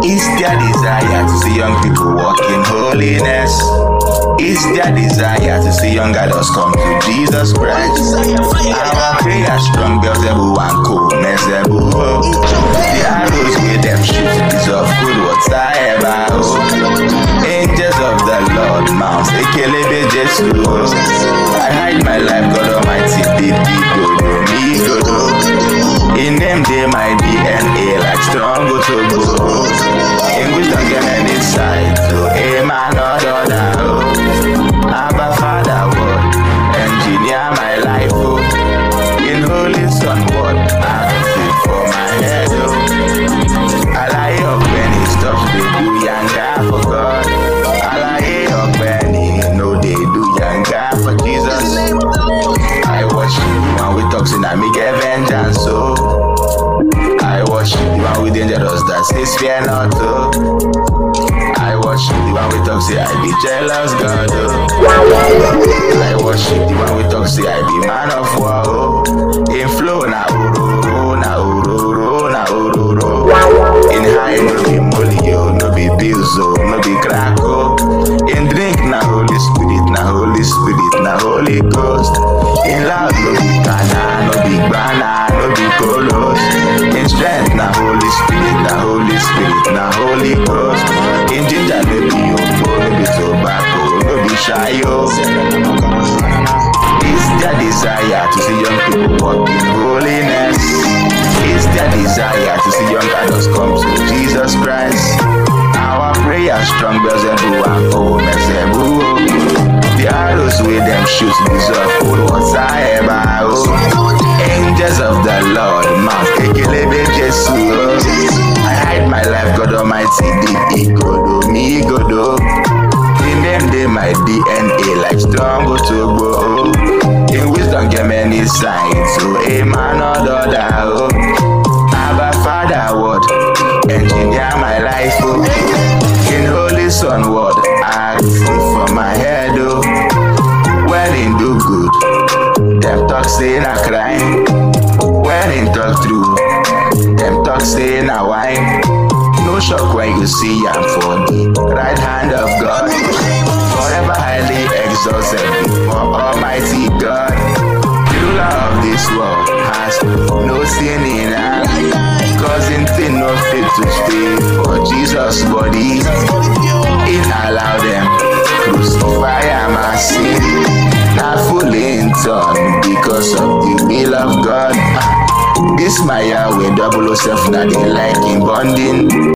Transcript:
It's their desire to see young people walk in holiness. It's their desire to see young adults come to Jesus Christ. Our prayer strong, Beelzebub and co, Mezebu. The arrows with them shoot deserve good whatsoever. Angels of the Lord mounts, Ekelebe Jesu. I hide my life, God Almighty, did me good, me good. In them they my DNA like strong go to go. In wisdom get an insight to a man or other. Abba Father word, engineer my life. In Holy Son word, I feel for my head. I lie up when he stops, they do yanga for God. I lie up when he know they do yanga for Jesus. I worship the one with talks and I make a vengeance. So I worship the one with dangerous that says fear not. I worship the one with talks, say I be jealous God. I worship the one with talks, say I be man of war. In flow na ururu, na ururu, na ururu. In high no be molly, no be bills, no be crack. In drink na Holy Spirit, na Holy Spirit, na Holy Ghost. In loud no be cana, no be banana, no be colos. In strength na Holy Spirit, na Holy Spirit, na Holy Ghost. In ginger no be yoko, no be tobacco, no be shayo. It's their desire to see young people walk in holiness. It's their desire to see young adults come to Jesus Christ. Our prayer strong, Beelzebub and co, Mezebu. The arrows with them shoot deserve good whatsoever. Angels of the Lord mount, Ekelebe Jesu. I hide my life, God Almighty, did Igodo, me Igodo. In them they my DNA like strong Otobo. In wisdom get many signs, so a man or other. Abba Father word, engineer my life. In Holy Son word, ask for my head. When in do good, them talk say na crime. When in talk true, them talk say na wine. No shock when you see am for the right hand of God. Forever highly exalted before Almighty God. The ruler of this world has no sin in her. Causing thing no fit to stay for Jesus' body. It allow them crucify my sin. Not fully in turn because of the will of God. This my Yahweh 007 now they like in bonding.